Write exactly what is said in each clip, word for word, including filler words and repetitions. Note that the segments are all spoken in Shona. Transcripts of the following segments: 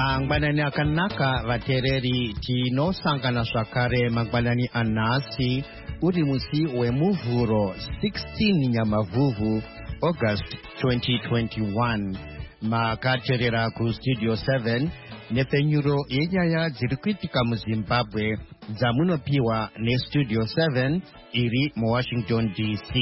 mangwanani akanaka vateereri tinosangana zvakare mangwanani anhasi uri musi wemuvhuro sixteen nyamavhuvhu August twenty twenty-one. Makateerera kustudio seven nepfenyuro yenyaya dziri kuitika muzimbabwe dzamunopiwa nestudio seven iri muwashington D C.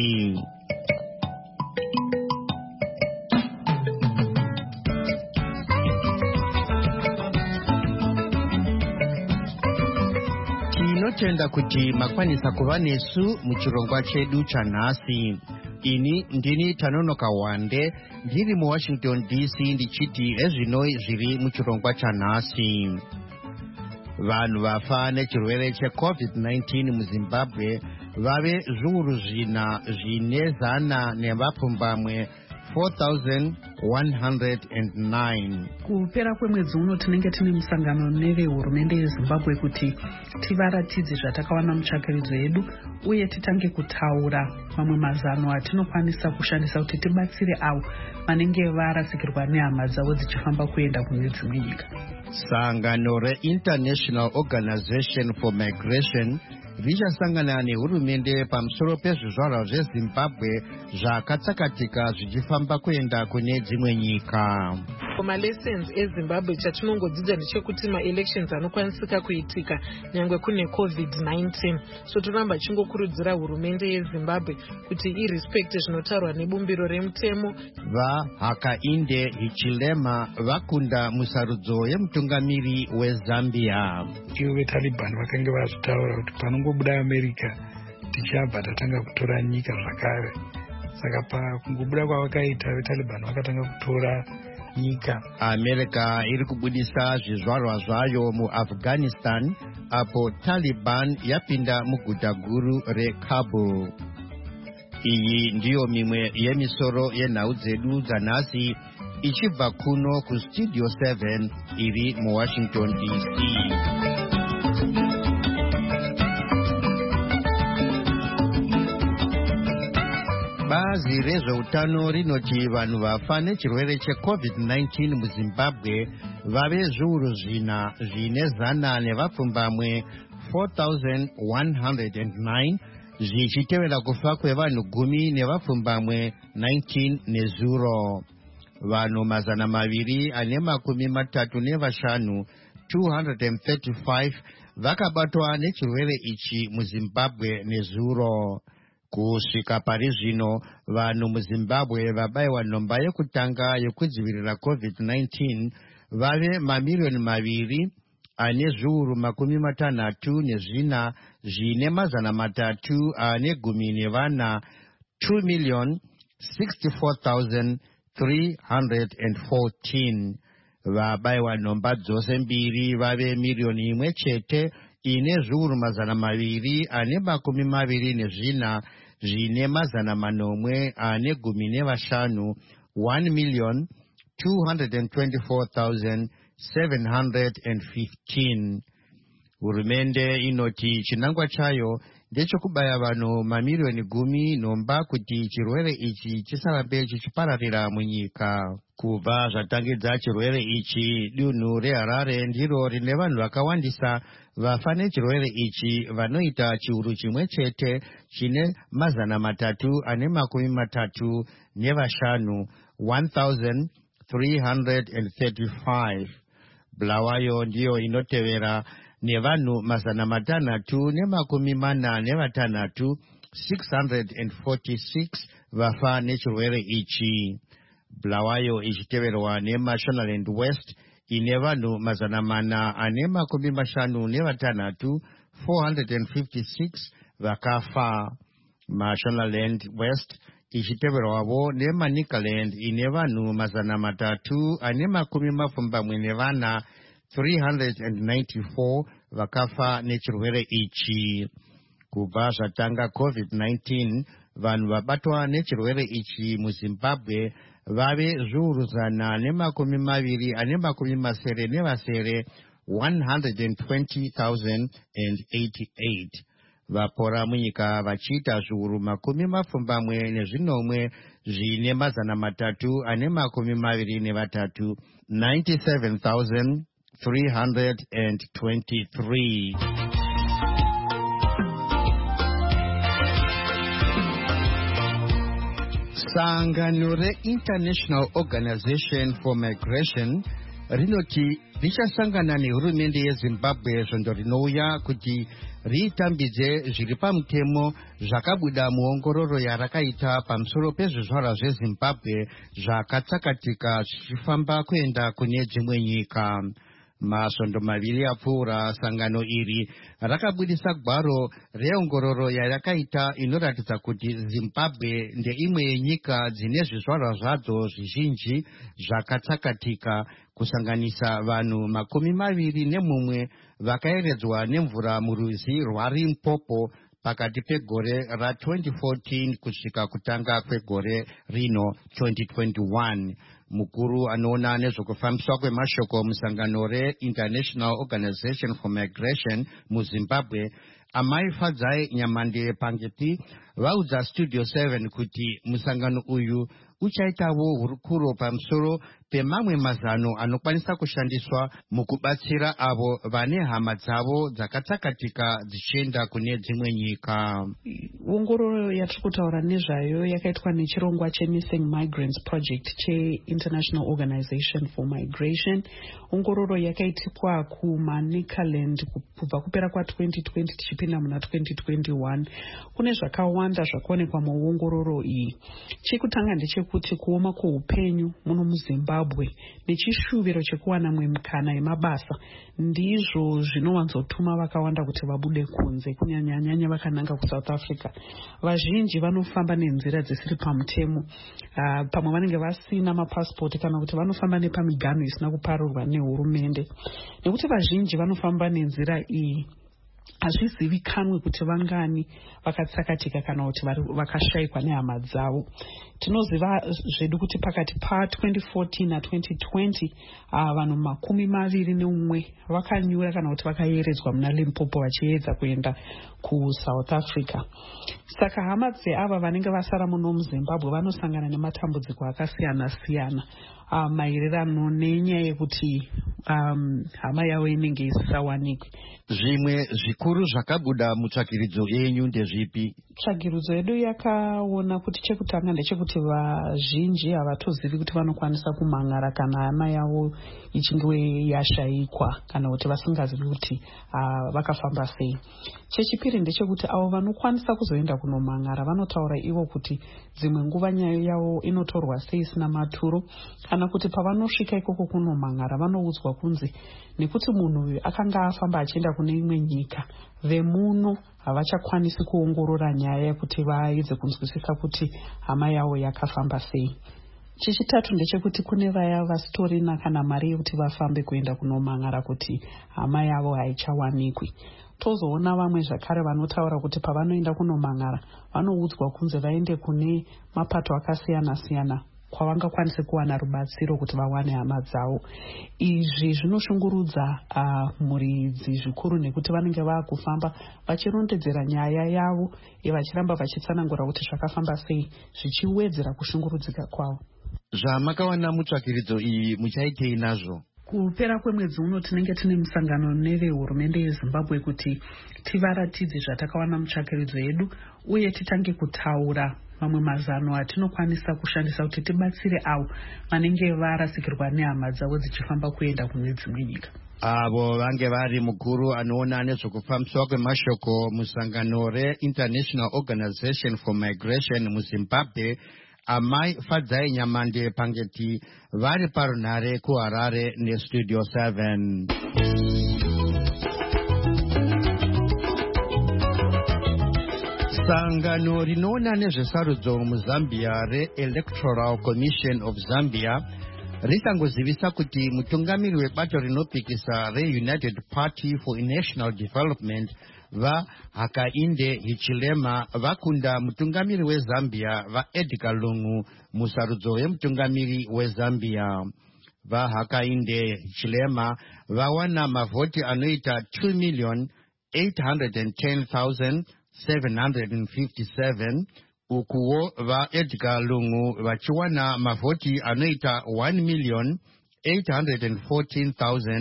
Tinotenda kuti makwanisa kuva nesu muchirongwa chedu chanhasi. Ini ndini Tanonoka Wande ndiri muwashington D C ndichiti ezvino zviri muchirongwa chanhasi. Vanhu vafa nechirwere checovid nineteen muzimbabwe vave zviuru zvina zvine zana nevapfumbamwe four thousand one hundred nine. Kupera kwemwedzi uno tinenge tine musangano nevehurumende yezimbabwe kuti tivaratidze zvatakawana mutsvakiridzo yedu uye titange kutaura mamwe mazano atinokwanisa kushandisa kuti tibatsire avo vanenge varasikirwa nehama dzavo dzichifamba kuenda kune dzimwe nyika. Sangano reInternational Organization for Migration richasangana nehurumende pamusoro pezvizvarwa zvezimbabwe zvakatsakatika zvichifamba kuenda kune dzimwe nyika. Malessons ezimbabwe chatinongodzidza ndechekuti maelections anokwanisika kuitika nyangwe kune covid nineteen. So toramba chingokurudzira hurumende yezimbabwe kuti irespecte zvinotaurwa nebumbiro remutemo. VaHakainde Hichilema vakunda musarudzo yemutungamiri weZambia. Ivo veTaliban vakanga vazvitaura kuti panongobuda America tichabva tatanga kutora nyika zvakare. Saka pakungobuda kwavakaita veTaliban vakatanga kutora nyika. America iri kubudisa zvizvarwa zvayo muAfghanistan apo Taliban yapinda muguta guru reKabul. Iyi ndiyo mimwe yemisoro yenhau dzedu dzanhasi ichibva kuno kustudio seven iri muwashington D C. Bazi rezveutano rinoti vanhu vafa nechirwere checovid nineteen muzimbabwe vave zviuru zvina zvine zana nevapfumbamwe four thousand one hundred nine zvichitevera kufa kwevanhu gumi nevapfumbamwe nineteen nezuro. Vanhu mazana maviri ane makumi matatu nevashanu two hundred thirty-five vakabatwa nechirwere ichi muzimbabwe nezuro. Kusvika pari zvino vanhu muzimbabwe vabayiwa nhomba yekutanga yekudzivirira covid nineteen vave mamiliyoni maviri ane zviuru makumi matanhatu nezvina zvine mazana matatu ane gumi nevana two million sixty-four thousand three hundred fourteen. Vabayiwa nhomba dzose mbiri vave miliyoni imwe chete ine zviuru mazana maviri ane makumi maviri nezvina zvine mazana manomwe ane gumi nevashanu one million two hundred twenty-four thousand seven hundred fifteen. Hurumende inoti chinangwa chayo ndechekubaya vanhu mamiliyoni gumi nhomba kuti chirwere ichi chisarambe chichipararira munyika. Kubva zvatangidza chirwere ichi, dunhu reHarare ndiro rine vanhu vakawandisa vafa nechirwere ichi vanoita chiuru chimwe chete chine mazana matatu ane makumi matatu nevashanu one thousand three hundred thirty-five. Bulawayo ndiyo inotevera nevanhu mazana matanhatu nemakumi mana nevatanhatu six hundred forty-six vafa nechirwere ichi. Bulawayo ichiteverwa neMashonaland West ine vanhu mazana mana ane makumi mashanu nevatanhatu four hundred fifty-six vakafa. Mashonaland West ichiteverwavo neManicaland ine vanhu mazana matatu ane makumi mapfumbamwe nevana three hundred ninety-four vakafa nechirwere ichi. Kubva zvatanga covid nineteen vanhu vabatwa nechirwere ichi muzimbabwe vave zviuru zana nemakumi maviri ane makumi masere nevasere one hundred twenty thousand eighty-eight. Vapora munyika vachiita zviuru makumi mapfumbamwe nezvinomwe zvine mazana matatu ane makumi maviri nevatatu ninety-seven thousand three hundred twenty-three. Sangano re-International Organization for Migration rinoti richasangana nehurumende yeZimbabwe zvondo rinouya kuti ritambidze zviri pamutemo zvakabuda muongororo yarakaita pamusoro pezvizvarwa zveZimbabwe zvakatsakatika zvichifamba kuenda kune dzimwe nyika. Masvondo maviri apfuura, sangano iri rakabudisa gwaro reongororo yarakaita inoratidza kuti Zimbabwe ndeimwe yenyika dzine zvizvarwa zvadzo zvizhinji zvakatsakatika, kusanganisa vanhu makumi maviri nemumwe vakaeredzwa nemvura murwizi rwaLimpopo pakati pegore ra twenty fourteen kusvika kutanga kwegore rino twenty twenty-one. Mukuru anoona nezvokufambiswa kwemashoko musangano re-International Organization for Migration muZimbabwe, Amai Fadzai Nyamande Pangeti, vaudza Studio seven kuti musangano uyu uchaitawo hurukuro pamusoro pemamwe mazano anokwanisa kushandiswa mukubatsira avo vane hama dzavo dzakatsakatika dzichienda kune dzimwe nyika. Ongororo yatiri kutaura nezvayo yakaitwa nechirongwa cheMissing Migrants Project che-International Organization for Migration. Ongororo yakaitikwa kumaNicaland kubva kupera kwa twenty twenty tichipinda muna twenty twenty-one. Kune zvakawanda zvakaonekwa muongororo iyi. Chekutanga ndechekuti kuoma kweupenyu muno muZimbabwe nechishuviro chekuwana mwe mukana yemabasa ndizvo zvinowanzotuma vakawanda kuti vabude kunze, kunyanyanyanya vakananga kuSouth Africa. Vazhinji vanofamba nenzira dzisiri pamutemo, uh, pamwe vanenge vasina mapasipoti kana kuti vanofamba nepamiganho isina kuparurwa nehurumende. Nekuti vazhinji vanofamba nenzira iyi, hazvizivikanwe kuti vangani vakatsakatika kana kuti vakashayikwa nehama dzavo. Tinoziva zvedu kuti pakati pa twenty fourteen na twenty twenty uh, vanhu makumi maviri neumwe vakanyura kana kuti vakayeredzwa muna Limpopo vachiedza kuenda kuSouth Africa. Saka hama dzeava vanenge vasara muno muZimbabwe vanosangana nematambudziko akasiyana siyana uh, maererano nenyaya yekuti um, hama yavo inenge isisawanikwe. Zvimwe zvikuru zvakabuda mutsvakiridzo yenyu ndezvipi? Tsvakiridzo yedu yakaona kuti chekutanga ndechekuti vazhinji havatozivi kuti vanokwanisa kumhan'ara kana hama yavo ichinge yashayikwa kana kuti vasingazivi kuti uh, vakafamba sei. Chechipiri ndechekuti avo vanokwanisa kuzoenda kunomhan'ara vanotaura ivo kuti dzimwe nguva nyaya yavo inotorwa sei isina maturo, kana kuti pavanosvika ikoko kunomhan'ara vanoudzwa kunzi nekuti munhu uyu akanga afamba achienda kune imwe nyika, vemuno havachakwanisi kuongorora nyaya yekuti vaedze kunzwisisa kuti hama yavo yakafamba sei. Chechitatu ndechekuti kune vaya vasitorina kana mari yekuti vafambe kuenda kunomhan'ara kuti hama yavo haichawanikwi. Tozoona vamwe zvakare vanotaura kuti pavanoenda kunomhan'ara vanoudzwa kunzi vaende kune mapato akasiyana siyana kwavangakwanise kuwana rubatsiro kuti vawane hama dzavo. Izvi zvinoshungurudza uh, muridzi zvikuru nekuti vanenge vaakufamba vachirondedzera nyaya yavo vachiramba vachitsanangura kuti zvakafamba sei, zvichiwedzera kushungurudzika kwavo. Zvamakawana mutsvakiridzo iyi muchaitei nazvo? Kupera kwemwedzi uno tinenge tine musangano nevehurumende yeZimbabwe kuti tivaratidze zvatakawana mutsvakiridzo yedu uye titange kutaura mamwe mazano atinokwanisa kushandisa kuti tibatsire avo vanenge varasikirwa nehama dzavo dzichifamba kuenda kune dzimwe nyika. Avo vange vari mukuru anoona nezvokufambiswa kwemashoko musangano re-International Organization for Migration muZimbabwe, Amai Fadzai Nyamande Pangeti, vari parunhare kuHarare neStudio seven. Sangano rinoona nezvesarudzo muZambia re-Electoral Commission of Zambia risangozivisa kuti mutungamiri webato rinopikisa re-United Party for National Development vaHakainde Hichilema vakunda mutungamiri weZambia vaEdgar Lungu musarudzo wemutungamiri weZambia. VaHakainde Hichilema vawana mavhoti anoita two million eight hundred ten thousand seven hundred fifty-seven, ukuwo vaEdgar Lungu vachiwana mavhoti anoita one million eight hundred fourteen thousand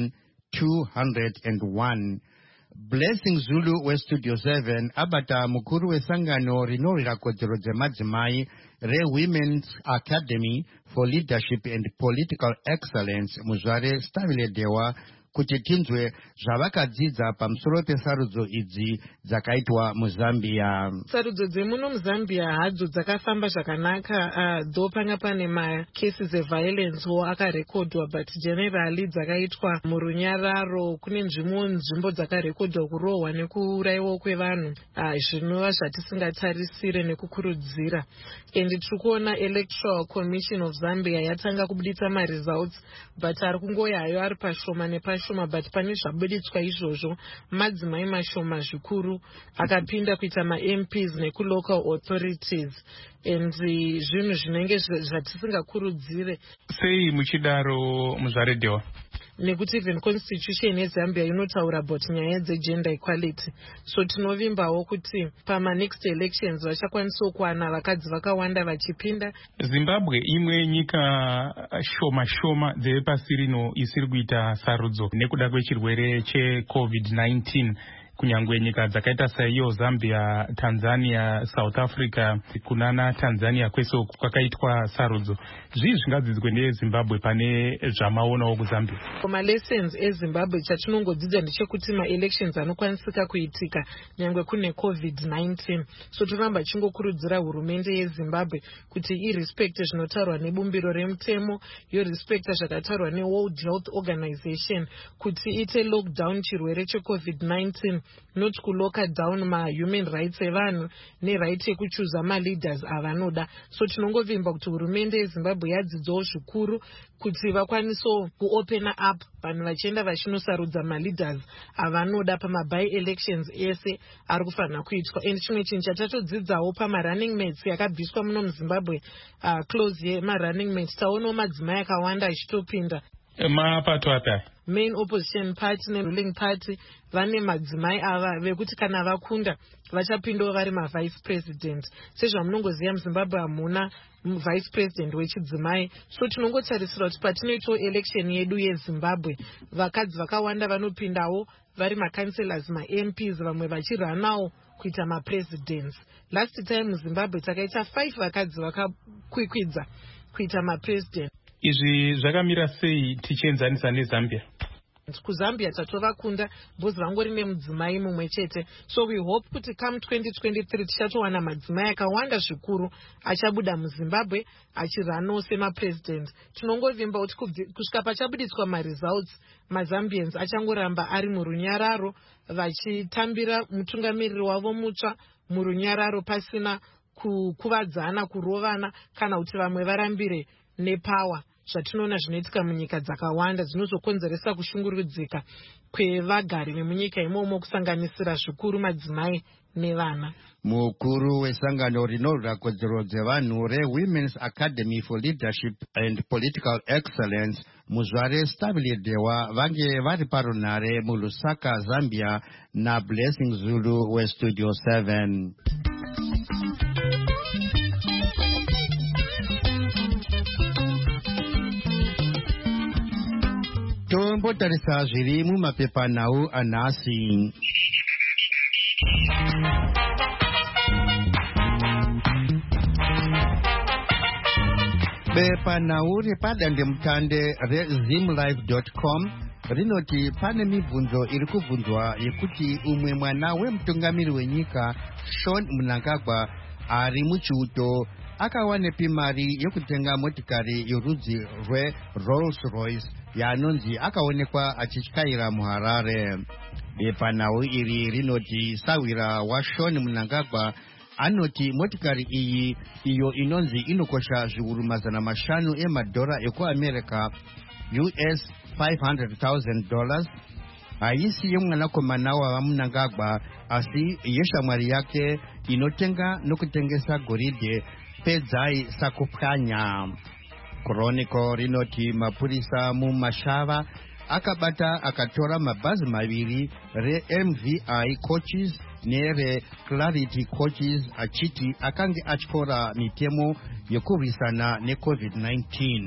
two hundred one. Blessing Zulu we Studio seven abata mukuru wesangano rinorira kodzero dzemadzimai re-Women's Academy for Leadership and Political Excellence muzvare Stavile Dewa kuti tinzwe zvavakadzidza pamusoro pesarudzo idzi dzakaitwa muzambia. Sarudzo dzemuno muzambia hadzo dzakafamba zvakanaka, uh, dho panga pane macases eviolence wo akarekodwa, but generally dzakaitwa murunyararo. Kune nzvimbo nzvimbo dzakarekodwa kurohwa nekuurayiwa kwevanhu, uh, zvinova zvatisingatarisire nekukurudzira. And tiri kuona Electoral Commission of Zambia yatanga kubuditsa maresults, but ari kungoyayo ari pashoma nepashoma. But pane zvabuditswa izvozvo madzimai mashoma zvikuru akapinda kuita ma-M Ps neku-local authorities, and zvinhu zvinenge zvatisingakurudzire. Sei muchidaro muzvare Dewa? Nekuti even constitution yeZambia inotaura about nyaya dzegender equality. So tinovimbawo kuti pama next elections vachakwanisa kuwana vakadzi vakawanda vachipinda. Zimbabwe imwe nyika shoma shoma dzepasi rino isiri kuita sarudzo nekuda kwechirwere checovid nineteen. Kunyangwe nyika dzakaita saiyo Zambia, Tanzania, South Africa, kunana Tanzania kweso kwakaitwa sarudzo. Zvii zvingadzidzwe neZimbabwe pane zvamaonawo kuZambia? Koma lessons eZimbabwe chatinongodzidza ndechekuti ma-elections anokwanisika kuitika nyangwe kune covid nineteen. So toramba chingokurudzira hurumende yeZimbabwe kuti irespecte zvinotaurwa nebumbiro remutemo, yorespecta zvakataurwa neWorld Health Organization kuti ite lockdown chirwere checovid nineteen, not kuloka down ma-human rights evanhu ne-right yekuchuza ma-leaders avanoda. So tinongovimba kuti hurumende yeZimbabwe yadzidzawo zvikuru kuti vakwaniso kuopena up vanhu vachienda vachinosarudza ma-leaders avanoda pama-by-elections ese ari kufanira kuitwa. And chimwe chinhu chatatodzidzawo pama-running mates yakabviswa muno muZimbabwe, uh, close yema-running mates, taonawo madzimai akawanda achitopinda. Mapato apa main opposition party ne-ruling party vane madzimai ava vekuti kana vakunda vachapindawo vari ma-vice president. Sezvamunongoziva muZimbabwe hamuna vice president wechidzimai. So tinongotarisira kuti patinoitawo election yedu yeZimbabwe vakadzi vakawanda vanopindawo vari ma-councillors, ma-M Ps, vamwe vachiranawo kuita ma-presidents. Last time muZimbabwe takaita five vakadzi vakakwikwidza kuita ma-president. Izvi zvakamira sei tichienzanisa neZambia? KuZambia tatovakunda bhozi vangori nemudzimai mumwe chete. So we hope kuti come twenty twenty-three tichatowana madzimai akawanda zvikuru achabuda muZimbabwe achiranawo sema-president. Tinongovimba kuti kusvika pachabuditswa ma-results maZambians achangoramba ari murunyararo vachitambira mutungamiriri wavo mutsva murunyararo pasina kukuvadzana, kurovana kana kuti vamwe varambire nepower. Zvatinoona zvinoitika munyika dzakawanda dzinozokonzeresa kushungurudzika kwevagari vemunyika imomo kusanganisira zvikuru madzimai nevana. Mukuru wesangano rinorira kodzero dzevanhu re-Women's Academy for Leadership and Political Excellence muzvare Stavile Dewa vange vari parunhare muLusaka, Zambia na Blessing Zulu weStudio seven. Tombotarisa zviri mumapepanhau anhasi. Bepanhau repadandemutande rezimlive dot com rinoti pane mibvunzo iri kubvunzwa yekuti umwe mwana wemutungamiri wenyika Sean Mnangagwa ari muchiuto akawanepi mari yekutenga motikari yorudzi rweRolls Royce yaanonzi akaonekwa achityaira muHarare. Bepanhau iri rinoti sawira waSean Mnangagwa anoti motikari iyi iyo inonzi inokosha zviuru mazana mashanu emadhora ekuAmerica U S five hundred thousand dollars haisi yemwanakomana wavaMnangagwa asi yeshamwari yake inotenga nokutengesa goridhe pedzai sakupwanya. Chronicle rinoti mapurisa mumashava akabata akatora mabhazi maviri re-M V I coaches nere-Clarity coaches achiti akange atyora mitemo yokurwisana necovid nineteen.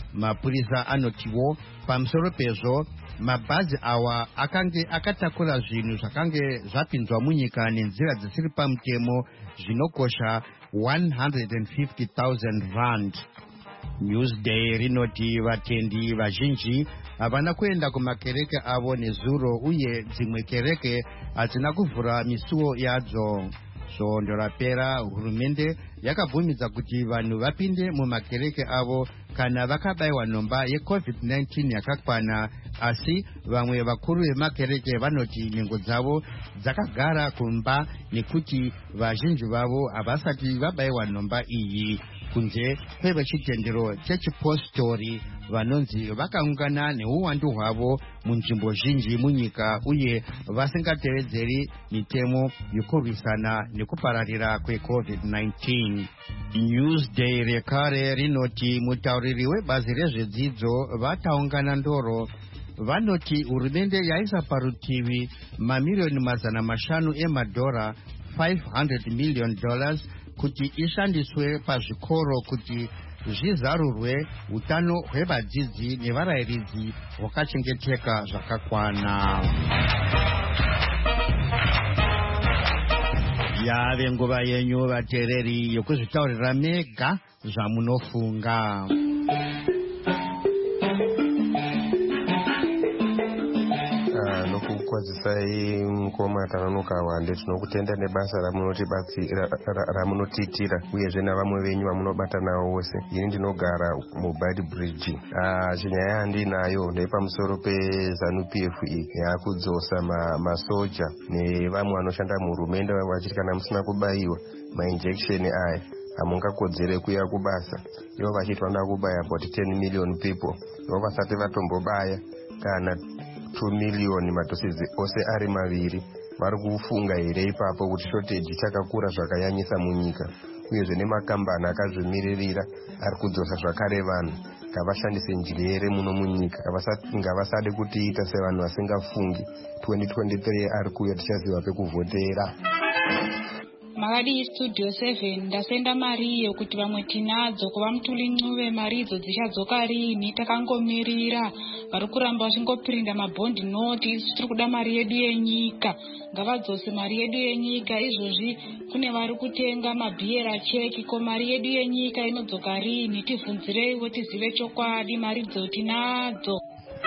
mapurisa anotiwo pamusoro pezvo mabhazi awa akange akatakura zvinhu zvakange zvapinzwa munyika nenzira dzisiri pamutemo zvinokosha one hundred fifty thousand rand. Newsday rinoti vatendi vazhinji havana kuenda kumakereke avo nezuro uye dzimwe kereke hadzina kuvhura misuwo yadzo. Svondo rapera hurumende yakabvumidza kuti vanhu vapinde mumakereke avo kana vakabayiwa nhomba yecovid nineteen yakakwana, asi vamwe vakuru vemakereke vanoti nhengo dzavo dzakagara kumba nekuti vazhinji vavo havasati vabayiwa nhomba iyi. Kunze kwevechitendero chechipostori vanonzi vakaungana neuwandu hwavo munzvimbo zhinji munyika uye vasingatevedzeri mitemo yokurwisana nekupararira kwecovid nineteen. Newsday rekare rinoti mutauriri webazi rezvedzidzo vataungana ndoro vanoti hurumende yaisa parutivi mamiliyoni mazana mashanu emadhora five hundred million dollars kuti ishandiswe pazvikoro kuti zvizarurwe utano hwevadzidzi nevarayiridzi hwakachengeteka zvakakwana. Yave nguva yenyu vateereri yokuzvitaurira mega zvamunofunga. Kwazisai mukoma Tanonoka Wande, tinokutenda nebasa ramunotiitira uyezve navamwe venyu vamunobata navo vose. Ini ndinogara muBad Bridge. Chinyaya yandinayo ndepamusoro peZANU P F yakudzosa masoja nevamwe vanoshanda muhurumende vachiti kana musina kubayiwa mainjection aya hamungakodzere kuya kubasa. Ivo vachiti vanoda kubaya about ten million people. Ivo vasati vatombobaya kana two million madhosizi ose ari maviri. Vari kufunga here ipapo kuti shortage chakakura zvakanyanyisa munyika, uyezve nemakambani akazvimiririra ari kudzosa zvakare vanhu ngavashandise njere muno munyika, ngavasade kutiita sevanhu vasingafungi. twenty twenty-three ari kuuya tichaziva pekuvhotera. Makadi Studio seven ndasenda mari iyo kuti vamwe tinadzo kuva mutuli ncuve mari idzo dzichadzoka rini. Takangomirira vari kuramba vachingopirinda mabhondi noti isu tiri kuda mari yedu yenyika, ngavadzose mari yedu yenyika. Izvozvi kune vari kutenga mabhiera cheki, ko mari yedu yenyika inodzoka rini? Tivhunzireiwo tizive chokwadi, mari dzo tinadzo.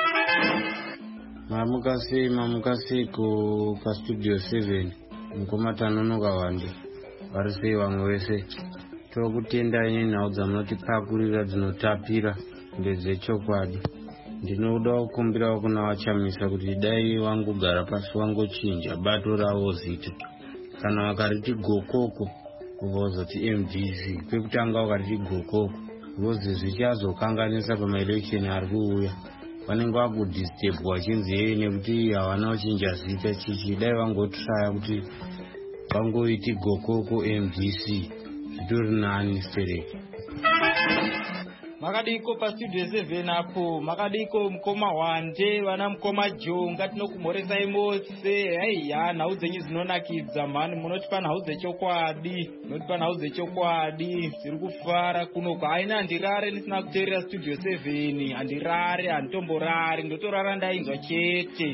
Mamukasi mamukasi ku paStudio seven mukoma Tanonoka Wande vari sei vamwe vese. Tokutendai nenhau dzamunotipakurira dzinotapira ndedzechokwadi. Ndinoda kukumbirawo kuna vachamisa kuti dai wangogara pasi wangochinja bato ravo zita. Kana vakariti gokoko vozoti M D C, kwekutanga vakariti gokoko vozi zvichazokanganisa pamaelection ari kuuya. Vanenge vakudhisturbwa vachinzi yei nekuti havana kuchinja zita chichi. Dai vangotraya kuti vangoiti gokoko M D C zvitori nani stereki. Makadiko paStudio seven apo, makadiko mukoma Wande, vana mukoma Jonga, tinokumhoresai mose. Haiya, nhau dzenyu dzinonakidza mhani, munotipa nhau dzechokwadi, munotipa nhau dzechokwadi. Tiri kufara kuno kwaina handirare ndisina kuteerera Studio seven, handirare, handitomborari, ndotorara ndainzwa chete.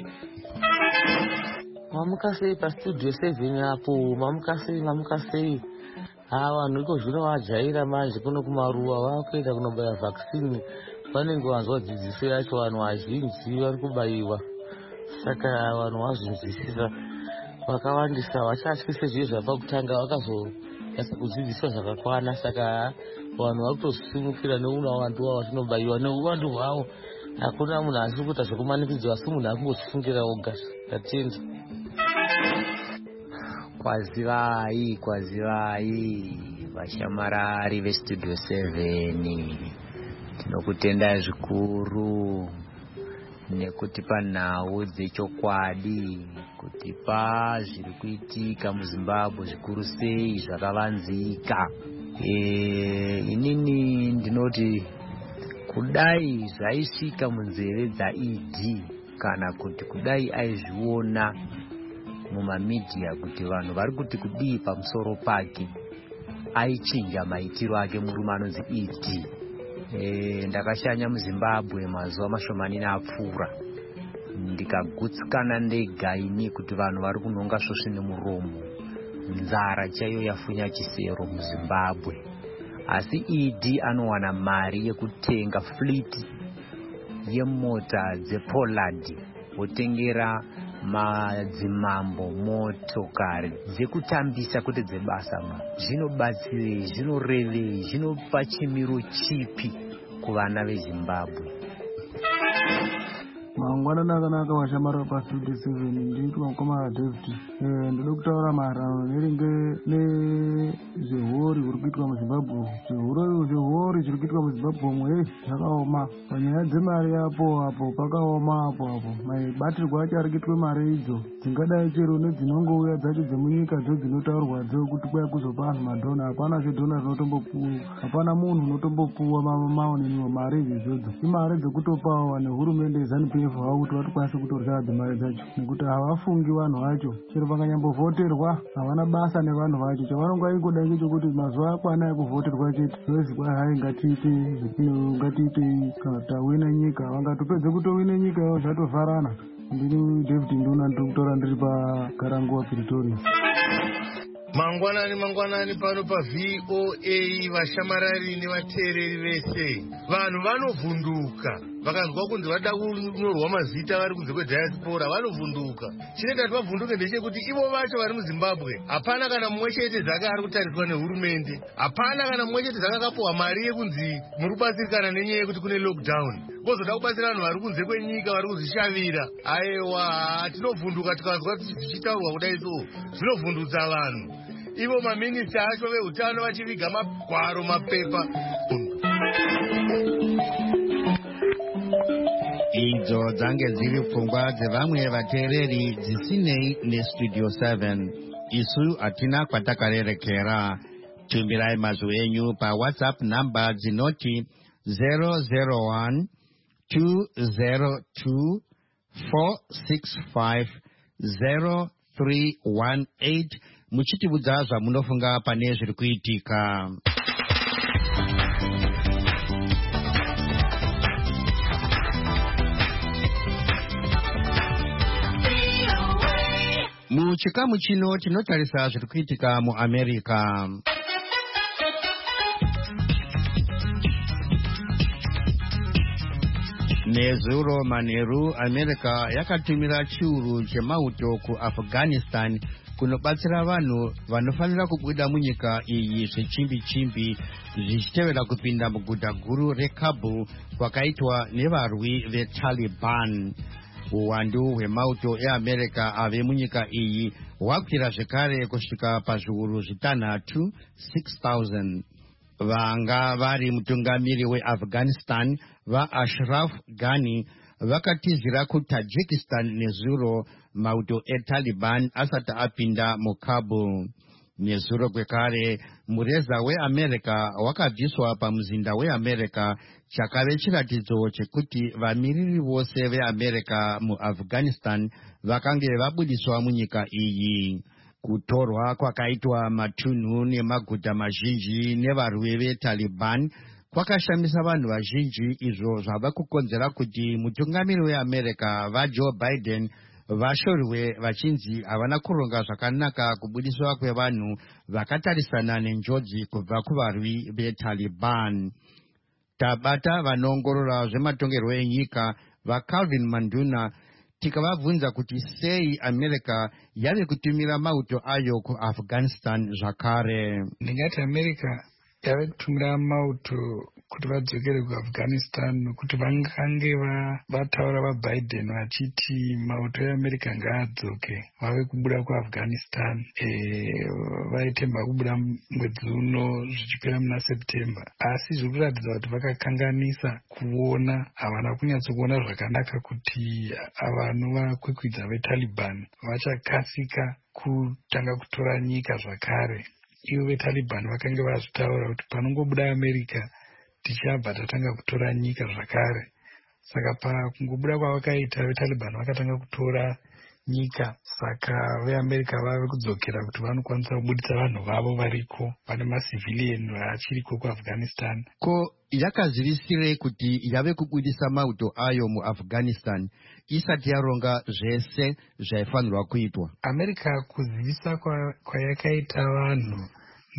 Mamukasei paStudio seven apo, mamukasei mamukasei. Ava vanhu iko zvino vajaira manje kuno kumaruwa vakuenda kunobaya vaccine, vanenge vanzwa dzidziso yacho. Vanhu vazhinji vari kubayiwa, saka vanhu vazvinzwisisa vakawandisa vachatyise zviye zvapakutanga vakazonyasa kudzidziswa zvakakwana. Saka vanhu vari kutosimukira neuwandu wavo vachinobayiwa neuwandu hwavo. Hakuna munhu asi kuita zvekumanikidzwa, asi munhu ari kungozifungira oga. Tatenda. Kwazivai, kwazivai vashamarari veStudio seven, tinokutendai zvikuru nekutipa nhau dzechokwadi, kutipa zviri kuitika muZimbabwe zvikuru sei zvakavanzika. E, inini ndinoti kudai zvaisvika munzeve dzaED kana kuti kudai aizviona mumamidhia kuti vanhu vari kuti kudii pamusoro pake, aichinja maitiro ake murume anonzi E D. e, ndakashanya muZimbabwe mazuva mashomani apfuura ndikagutsikana ndega ini kuti vanhu vari kunonga svosvi nemuromo, nzara chaiyo yafunya chisero muZimbabwe. Asi idi anowana mari yekutenga fleet yemota dzePoland, wotengera madzimambo motokari dzekutambisa kuti dzebasa. Ma zvinobatsirei, zvinorevei, zvinopa chimiro chipi kuvana veZimbabwe? mangwanani akanaka vashamara pastudio seven nditwa mukoma David. Ndoda kutaura maererano neringe nezvehori kuri kuitwa muZimbabwe. Zvehori zviri kuitwa muZimbabwe mwe zvakaoma panyaya dzemari yapo apo pakaoma apo apo. Maibatirwo acho ari kuitwe mari idzo dzingadai chero nedzinongouya dzacho dzemunyika dzo dzinotaurwadzo kuti kwai kuzopa anhu madhona. Hapana zvedhona rinotombopuwa, hapana munhu unotombopuwa maoniniwo mari idzodzo. Imari dzekutopawo nehurumende yeZANU-P F havo kuti vatikwanise kutorya mari dzacho, nekuti havafungi vanhu vacho. Chero vakanyambovhoterwa havana basa nevanhu vacho. Chavanongoingoda ngechekuti mazuva akwana ekuvhoterwa chete zvozi kwai hai ngatiite ngatiitei kana tawina nyika. Vangatopedze kutowine nyika yavo zvatovharana. Ndini David Nduna ndiri kutora ndiri paGaranguwa Pretoria. Mangwanani mangwanani pano paV O A, vashamarari nevateereri vese. Vanhu vanovhunduka vakanzwa kunzi vada kunyorwa mazita vari kunze kwediaspora, vanovhunduka. Chinoita kuti vavhunduke ndechekuti ivo vacho vari muZimbabwe hapana kana mumwe chete zvake ari kutariswa nehurumende, hapana kana mumwe chete zvake akapuwa mari yekunzi muri kubatsirikana nenyaya yekuti kune lockdown. Vozoda kubatsira vanhu vari kunze kwenyika vari kuzvishavira. Aiwa, tinovhunduka tikanzwa zvichitaurwa kudai so, zvinovhundutsa vanhu. Ivo maminista acho veutano vachiviga magwaro mapepa. Idzo dzange dziri pfungwa dzevamwe vateereri dzisinei nestudio seven. Isu hatina kwatakarerekera. Tumbirai mazwi enyu paWhatsApp namba dzinoti zero zero one two zero two four six five zero three one eight muchitiudza zvamunofunga pane zviri kuitika. Muchikamu chino tinotarisa zviri kuitika muAmerica. Nezuro manheru America yakatumira chiuru chemauto kuAfghanistan kunobatsira vanhu vanofanira kubuda munyika iyi zvechimbi chimbi zvichitevera kupinda muguta guru reKabul kwakaitwa nevarwi veTaliban. Uwandu hwemauto eAmerica ave munyika iyi hwakwira zvekare kusvika pazviuru zvitanhatu six thousand. Vanga vari mutungamiri weAfghanistan vaAshraf Ghani vakatizira kuTajikistan nezuro mauto eTaliban asati apinda muKabul. Nezuro kwekare mureza weAmerica wakabviswa pamuzinda weAmerica, chakave chiratidzo chekuti vamiriri vose veAmerica muAfghanistan vakange vabudiswa munyika iyi. Kutorwa kwakaitwa matunhu nemaguta mazhinji nevarwi veTaliban kwakashamisa vanhu vazhinji, izvo zvava kukonzera kuti mutungamiri weAmerica vaJoe Biden vashorwe vachinzi havana kuronga zvakanaka kubudiswa kwevanhu vakatarisana nenjodzi kubva kuvarwi veTaliban. Tabata vanoongorora zvematongerwo enyika vaCalvin Manduna tikavabvunza kuti sei America yave kutumira mauto ayo kuAfghanistan zvakare. Ndingati America yave kutumira mauto kuti vadzokere kuAfghanistan nokuti vangange vataura vaBiden vachiti mauto eAmerica ngaadzoke vave kubuda kuAfghanistan. E, vaitemba kubuda mwedzi uno zvichipera muna September, asi zviri kuratidza kuti vakakanganisa kuona, havana kunyatsokuona zvakanaka kuti vanhu vakwikwidza veTaliban vachakasika kutanga kutora nyika zvakare. Ivo veTaliban vakange vazvitaura kuti panongobuda America tichabva tatanga kutora nyika zvakare. Saka pakungobuda kwavakaita veTaliban vakatanga kutora nyika. Saka veamerica vave kudzokera kuti vanokwanisa kubudisa vanhu vavo variko, vane macivilian vachiriko kuafghanistan. Ko yakazivisirei kuti yave kubudisa mauto ayo muafghanistan isati yaronga zvese zvaifanirwa kuitwa? America kuzivisa kwayakaita vanhu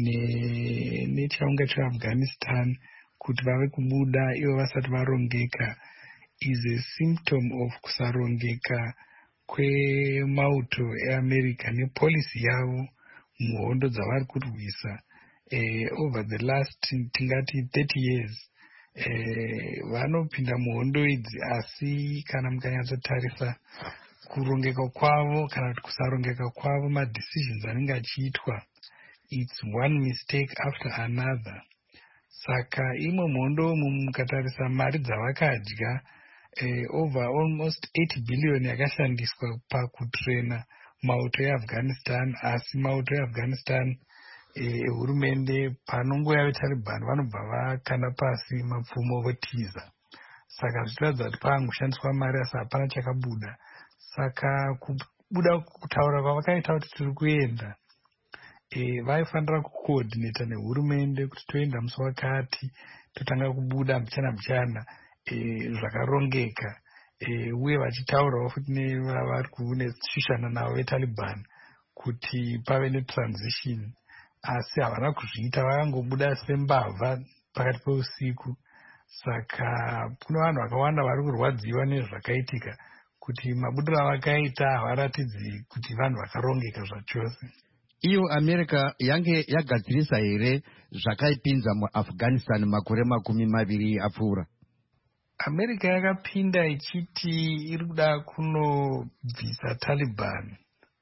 nechaunga cheafghanistan kuti vave kubuda ivo vasati varongeka is a symptom of kusarongeka kwemauto eAmerica nepolicy yavo muhondo dzavari kurwisa uh, over the last tingati thirty years. Uh, vanopinda muhondo idzi, asi kana mukanyatsotarisa kurongeka kwavo kana kuti kusarongeka kwavo, madecisions anenge achiitwa, it's one mistake after another. Saka imwe muhondo umu mukatarisa mari dzavakadya, Uh, over almost eighty billion yakashandiswa pakutrena mauto eAfghanistan, asi mauto eAfghanistan hurumende uh, panongoya veTaliban vanobva vakanda pasi mapfumo votiza. Saka zvichiratidza kuti pangoshandiswa mari asi hapana chakabuda. Saka kubuda kutaura kwavakaita kuti tiri kuenda, uh, vaifanira kucoordinata nehurumende kuti toenda musi wakati, totanga kubuda mbichana mbichana zvakarongeka, uye vachitaurawo futi nevari kuneshushana navo veTaliban kuti pave netransition, asi havana kuzviita, vakangobuda sembavha pakati peusiku. Saka kune vanhu vakawanda vari kurwadziwa nezvakaitika, kuti mabudiro avakaita havaratidzi kuti vanhu vakarongeka zvachose. Iyo America yange yagadzirisa here zvakaipinza muAfghanistan makore makumi maviri apfuura? America yakapinda ichiti iri kuda kunobvisa Taliban.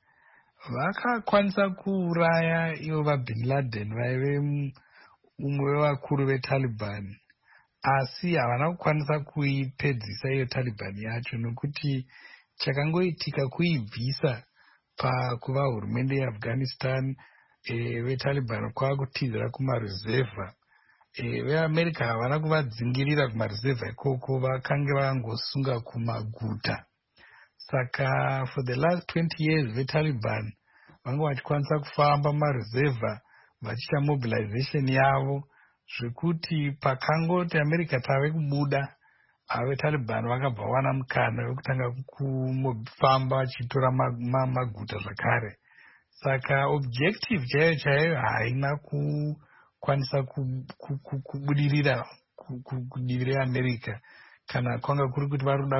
Vakakwanisa kuuraya ivo vaBin Laden vaive umwe wevakuru veTaliban, asi havana kukwanisa kuipedzisa iyo Taliban yacho, nokuti chakangoitika kuibvisa pakuva hurumende yeAfghanistan, e, veTaliban kwakutizira kumaruzevha. E, veAmerica havana kuvadzingirira kumaruzevha ikoko, vakange vangosunga kumaguta. Saka for the last twenty years veTaliban vanga vachikwanisa kufamba maruzevha vachiita mobilization yavo, zvekuti pakangoti America tave kubuda, veTaliban vakabva wana mukana wekutanga kufamba vachitora maguta zvakare. Saka objective chaiyo chaiyo haina ku kwanisa kubudirira kudivi reAmerica, kana kwanga kuri kuti varuda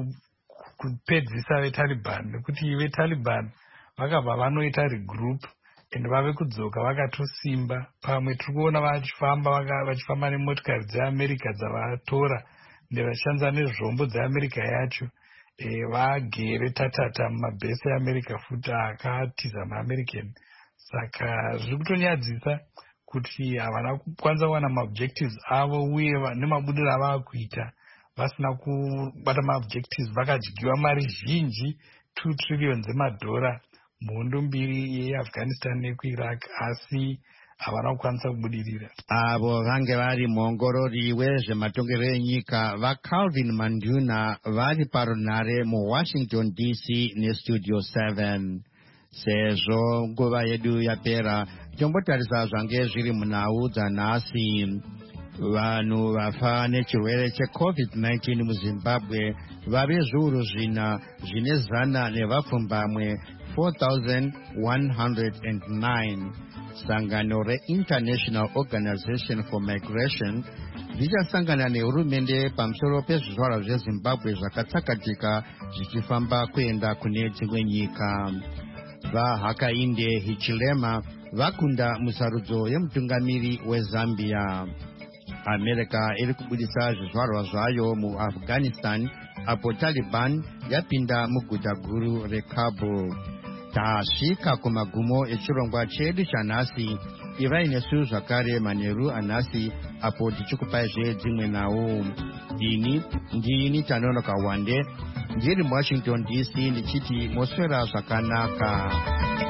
kupedzisa veTaliban, nekuti veTaliban vakabva vanoita regroup and vave kudzoka vakatosimba. Pamwe tiri kuona vachifamba vachifamba nemotokari dzeAmerica dzavatora nevachishandisa nezvombo dzeAmerica yacho, e, vagere tatata mumabhesi eAmerica futi akatiza maAmerican. Saka zviri kutonyadzisa kuti havana kukwanisa kuwana maobjectives avo, uye nemabudiro avava kuita vasina kubata maobjectives, vakadyiwa mari zhinji two trillion dzemadhora muhondo mbiri yeAfghanistan nekuIraq, asi havana kukwanisa kubudirira. Avo vange vari muongorori wezvematongerero enyika vaCalvin Manduna vari parunare muWashington D C nestudio seven. Sezvo nguva yedu yapera, tombotarisa zvange zviri munhau dzanhasi. Vanhu vafa nechirwere cheCovid nineteen muZimbabwe vave zviuru zvina zvine zana nevapfumbamwe four thousand one hundred nine. Sangano reInternational Organization for Migration richasangana nehurumende pamusoro pezvizvarwa zveZimbabwe zvakatsakatika zvichifamba kuenda kune dzimwe nyika. VaHakainde Hichilema vakunda musarudzo yemutungamiri weZambia. America iri kubudisa zvizvarwa zvayo muAfghanistan apo Taliban yapinda muguta guru reKabul. Tasvika kumagumo echirongwa chedu chanhasi. Ivai nesu zvakare manheru anhasi apo tichikupaizve dzimwe nhau. Ini ndini Tanonoka Wande ndiri muWashington D C ndichiti moswera zvakanaka.